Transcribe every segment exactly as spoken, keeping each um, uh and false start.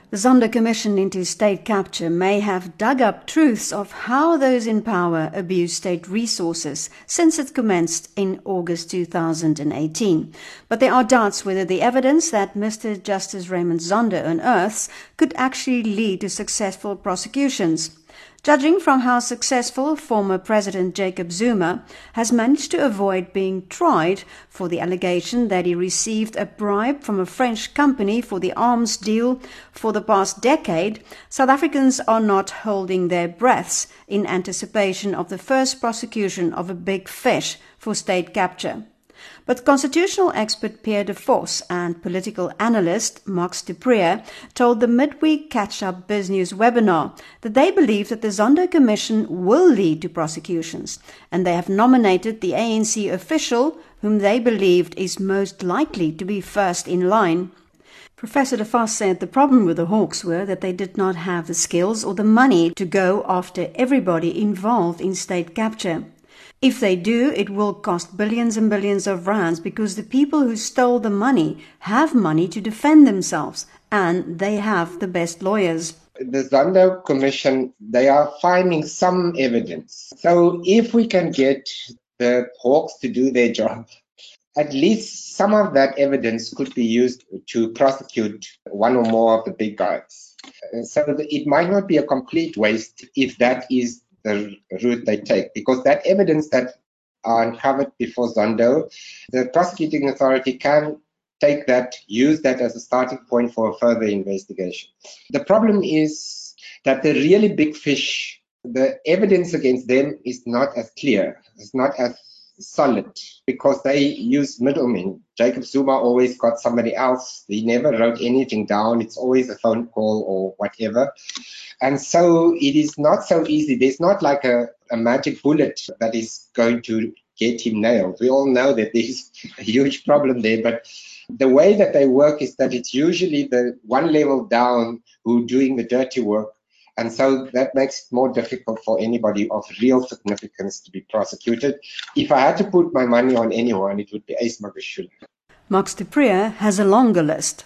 The Zondo Commission into State Capture may have dug up truths of how those in power abuse state resources since it commenced in August two thousand eighteen. But there are doubts whether the evidence that Mister Justice Raymond Zondo unearths could actually lead to successful prosecutions. Judging from how successful former President Jacob Zuma has managed to avoid being tried for the allegation that he received a bribe from a French company for the arms deal for the past decade, South Africans are not holding their breaths in anticipation of the first prosecution of a big fish for state capture. But constitutional expert Pierre de Vos and political analyst Max du Preez told the midweek catch-up BizNews webinar that they believe that the Zondo Commission will lead to prosecutions, and they have nominated the A N C official whom they believed is most likely to be first in line. Professor de Vos said the problem with the Hawks were that they did not have the skills or the money to go after everybody involved in state capture. If they do, it will cost billions and billions of rands because the people who stole the money have money to defend themselves and they have the best lawyers. The Zondo Commission, they are finding some evidence. So if we can get the Hawks to do their job, at least some of that evidence could be used to prosecute one or more of the big guys. So it might not be a complete waste if that is the route they take, because that evidence that are uncovered before Zondo, the prosecuting authority can take that, use that as a starting point for a further investigation. The problem is that the really big fish, the evidence against them is not as clear, it's not as solid, because they use middlemen. Jacob Zuma always got somebody else. He never wrote anything down. It's always a phone call or whatever. And so it is not so easy. There's not like a, a magic bullet that is going to get him nailed. We all know that there's a huge problem there, but the way that they work is that it's usually the one level down who doing the dirty work. And so that makes it more difficult for anybody of real significance to be prosecuted. If I had to put my money on anyone, it would be Ace Magashule. Max du Preez has a longer list.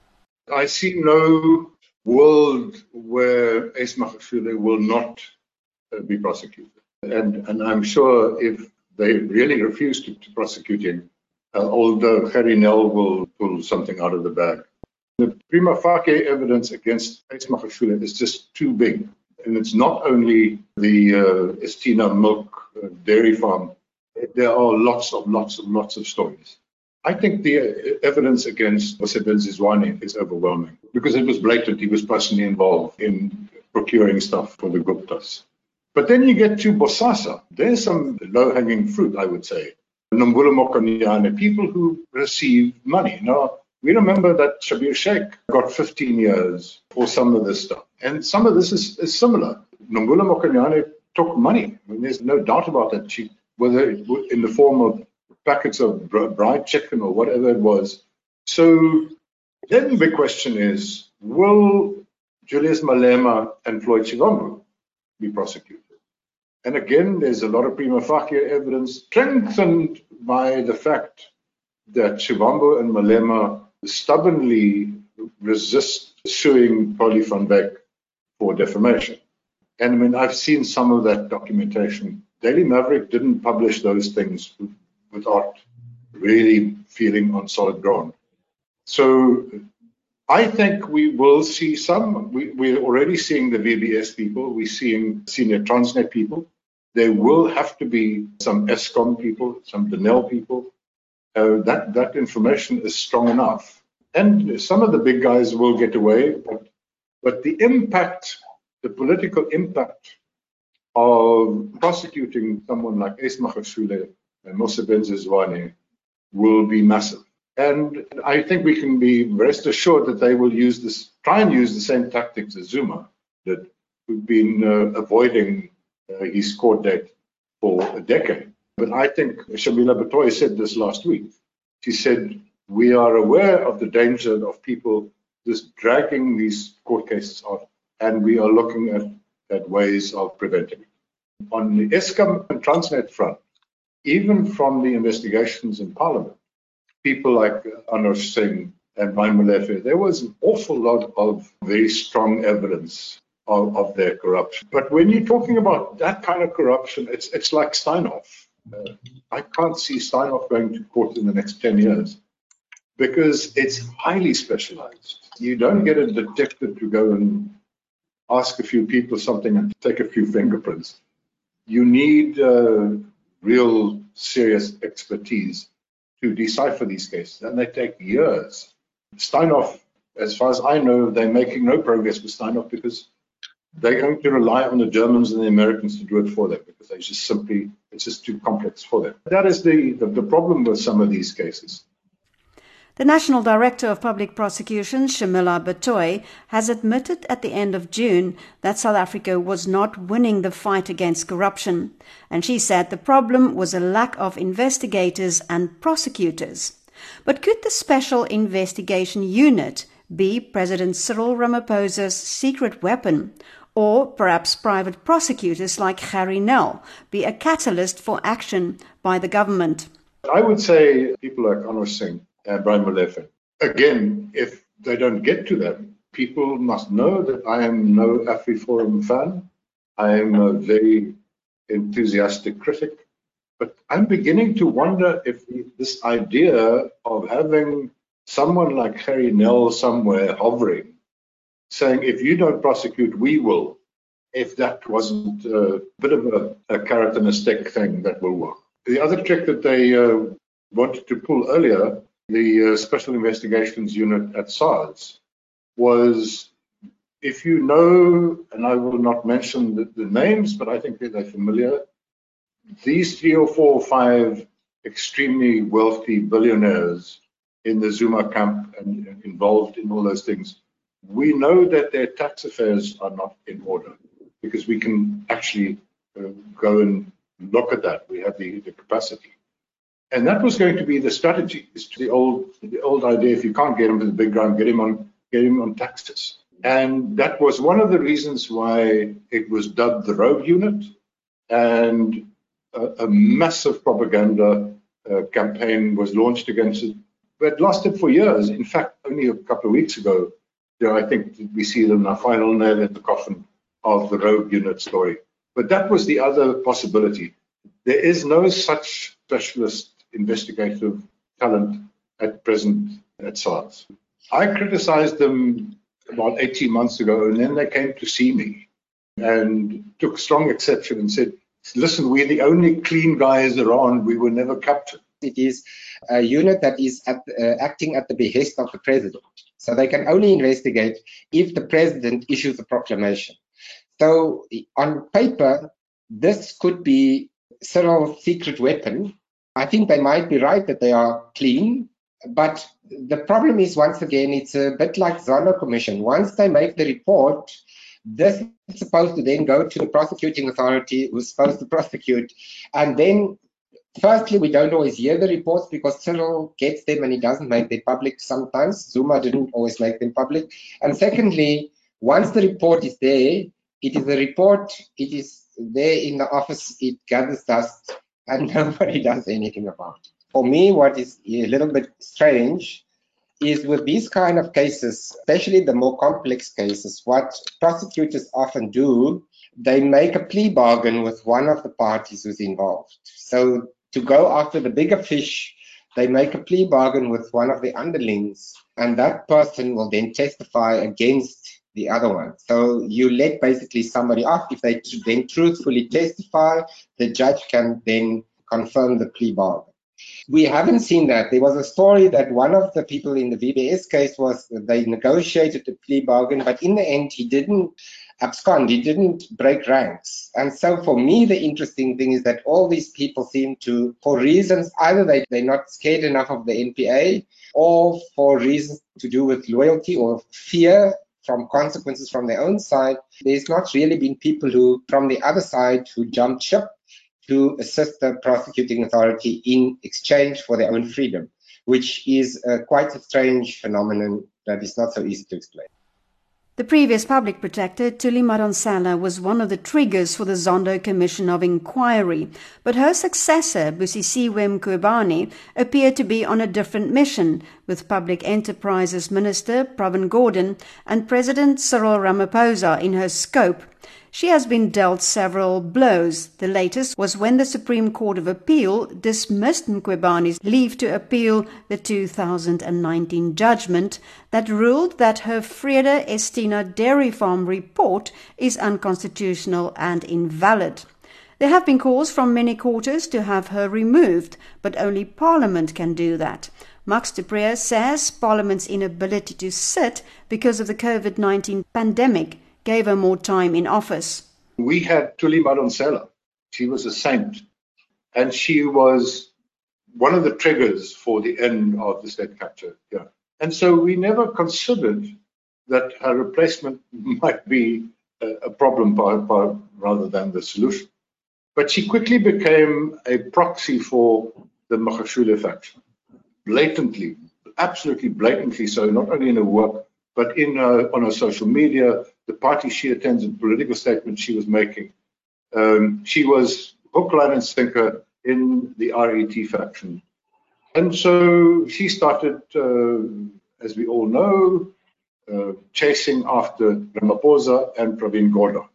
I see no world where Ace Magashule will not uh, be prosecuted. And, and I'm sure if they really refuse to, to prosecute him, uh, although Gerrie Nel will pull something out of the bag. The prima facie evidence against Ace Magashule is just too big. And it's not only the uh, Estina milk uh, dairy farm. There are lots of, lots and lots of stories. I think the evidence against Mosebenzi Zwane is overwhelming because it was blatant. He was personally involved in procuring stuff for the Guptas. But then you get to Bosasa. There's some low-hanging fruit, I would say. Nomvula Mokonyane, people who receive money. Now, we remember that Shabir Sheikh got fifteen years for some of this stuff. And some of this is, is similar. Nomvula Mokonyane took money. I mean, there's no doubt about that. She, whether in the form of packets of fried chicken or whatever it was. So then the big question is, will Julius Malema and Floyd Shivambu be prosecuted? And again, there's a lot of prima facie evidence strengthened by the fact that Shivambu and Malema stubbornly resist suing Polly van Beck for defamation. And I mean, I've seen some of that documentation. Daily Maverick didn't publish those things without really feeling on solid ground. So I think we will see some. We, we're already seeing the V B S people. We're seeing senior Transnet people. There will have to be some Eskom people, some Denel people. Uh, that, that information is strong enough. And some of the big guys will get away. But, but the impact, the political impact of prosecuting someone like Ace Magashule and Mosebenzi Zwane will be massive. And I think we can be rest assured that they will use this, try and use the same tactics as Zuma, that we've been uh, avoiding uh, his court date for a decade. But I think Shabila Batoy said this last week. She said, we are aware of the danger of people just dragging these court cases on, and we are looking at, at ways of preventing it. On the Eskom and Transnet front, even from the investigations in Parliament, people like Anush Singh and Brian Molefe, there was an awful lot of very strong evidence of, of their corruption. But when you're talking about that kind of corruption, it's it's like Steinhoff. Uh, I can't see Steinhoff going to court in the next ten years because it's highly specialized. You don't get a detective to go and ask a few people something and take a few fingerprints. You need uh, real serious expertise to decipher these cases, and they take years. Steinhoff, as far as I know, they're making no progress with Steinhoff because they're going to rely on the Germans and the Americans to do it for them because they just simply, it's just too complex for them. That is the, the, the problem with some of these cases. The National Director of Public Prosecutions, Shamila Batoy, has admitted at the end of June that South Africa was not winning the fight against corruption. And she said the problem was a lack of investigators and prosecutors. But could the Special Investigation Unit be President Cyril Ramaphosa's secret weapon? Or perhaps private prosecutors like Harry Nel be a catalyst for action by the government? I would say people like Anwar Singh and Brian Molefe. Again, if they don't get to that, people must know that I am no AfriForum fan. I am a very enthusiastic critic. But I'm beginning to wonder if this idea of having someone like Harry Nel somewhere hovering, saying, if you don't prosecute, we will, if that wasn't a bit of a, a carrot and a stick thing that will work. The other trick that they uh, wanted to pull earlier, the uh, Special Investigations Unit at SARS, was if you know, and I will not mention the, the names, but I think they're familiar, these three or four or five extremely wealthy billionaires in the Zuma camp and, and involved in all those things, we know that their tax affairs are not in order because we can actually uh, go and look at that. We have the, the capacity. And that was going to be the strategy. It's the old, the old idea: if you can't get him to the big ground, get him on, get him on taxes. And that was one of the reasons why it was dubbed the Rogue Unit, and a, a massive propaganda uh, campaign was launched against it. But it lasted for years. In fact, only a couple of weeks ago, you know, I think we see them a final nail in the coffin of the Rogue Unit story. But that was the other possibility. There is no such specialist investigative talent at present at SARS. I criticized them about eighteen months ago, and then they came to see me and took strong exception and said, listen, we're the only clean guys around. We were never captured. It is a unit that is at, uh, acting at the behest of the president. So they can only investigate if the president issues a proclamation. So on paper, this could be Cyril's secret weapon. I think they might be right that they are clean, but the problem is, once again, it's a bit like Zondo Commission. Once they make the report, this is supposed to then go to the prosecuting authority who's supposed to prosecute. And then, firstly, we don't always hear the reports because Cyril gets them and he doesn't make them public sometimes. Zuma didn't always make them public. And secondly, once the report is there, it is a report, it is there in the office, it gathers dust, and nobody does anything about it. For me, what is a little bit strange is with these kind of cases, especially the more complex cases, what prosecutors often do, they make a plea bargain with one of the parties who's involved. So to go after the bigger fish, they make a plea bargain with one of the underlings, and that person will then testify against the other one. So you let basically somebody off. If they then truthfully testify, the judge can then confirm the plea bargain. We haven't seen that. There was a story that one of the people in the V B S case was they negotiated the plea bargain, but in the end he didn't abscond, he didn't break ranks. And so for me, the interesting thing is that all these people seem to, for reasons, either they, they're not scared enough of the N P A, or for reasons to do with loyalty or fear from consequences from their own side, there's not really been people who, from the other side, who jumped ship to assist the prosecuting authority in exchange for their own freedom, which is uh, quite a strange phenomenon that is not so easy to explain. The previous public protector, Thuli Madonsela, was one of the triggers for the Zondo Commission of Inquiry, but her successor, Busisiwe Mkhwebane, appeared to be on a different mission, with Public Enterprises Minister Pravin Gordhan and President Cyril Ramaphosa in her scope. She has been dealt several blows. The latest was when the Supreme Court of Appeal dismissed Mkhwebane's leave to appeal the two thousand nineteen judgment that ruled that her Vrede Estina dairy farm report is unconstitutional and invalid. There have been calls from many quarters to have her removed, but only Parliament can do that. Max du Preez says Parliament's inability to sit because of the COVID nineteen pandemic gave her more time in office. We had Thuli Madonsela. She was a saint. And she was one of the triggers for the end of the state capture. Yeah. And so we never considered that her replacement might be a, a problem by, by, rather than the solution. But she quickly became a proxy for the Magashule faction. Blatantly, absolutely blatantly so, not only in her work, but in her, on her social media, the party she attends and political statements she was making. Um, she was hook, line, and sinker in the R E T faction. And so she started, uh, as we all know, uh, chasing after Ramaphosa and Pravin Gordhan.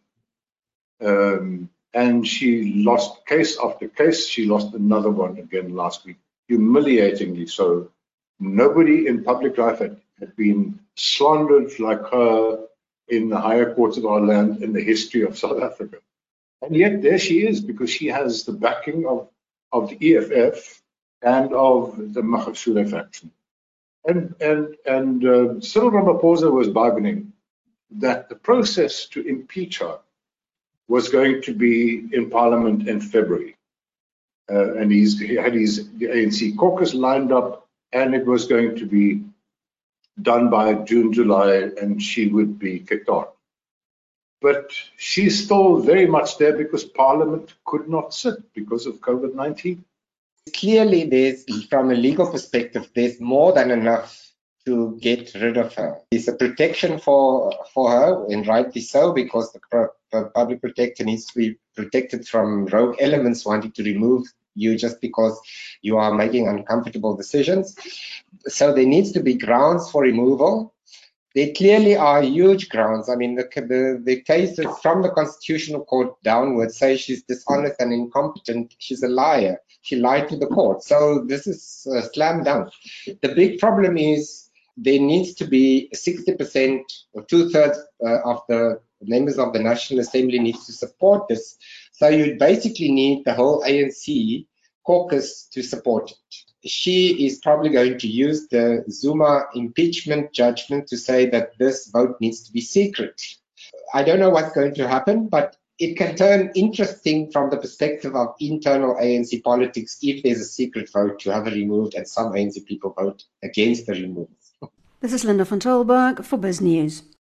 Um, and she lost case after case. She lost another one again last week, humiliatingly so. Nobody in public life had, had been slandered like her in the higher courts of our land in the history of South Africa. And yet there she is, because she has the backing of, of the E F F and of the Magashule faction. And, and, and uh, Cyril Ramaphosa was bargaining that the process to impeach her was going to be in Parliament in February. Uh, and he's, he had his the A N C caucus lined up, and it was going to be done by June, July, and she would be kicked on. But she's still very much there because Parliament could not sit because of COVID nineteen. Clearly, there's, from a legal perspective, there's more than enough to get rid of her. There's a protection for, for her, and rightly so, because the, pro, the public protector needs to be protected from rogue elements wanting to remove you just because you are making uncomfortable decisions. So there needs to be grounds for removal. There clearly are huge grounds. I mean, the, the, the cases from the Constitutional Court downwards say she's dishonest and incompetent. She's a liar. She lied to the court. So this is uh, slam dunk. The big problem is there needs to be sixty percent or two-thirds uh, of the members of the National Assembly needs to support this. So you basically need the whole A N C caucus to support it. She is probably going to use the Zuma impeachment judgment to say that this vote needs to be secret. I don't know what's going to happen, but it can turn interesting from the perspective of internal A N C politics if there's a secret vote to have her removed and some A N C people vote against the removal. This is Linda van Tilburg for BizNews.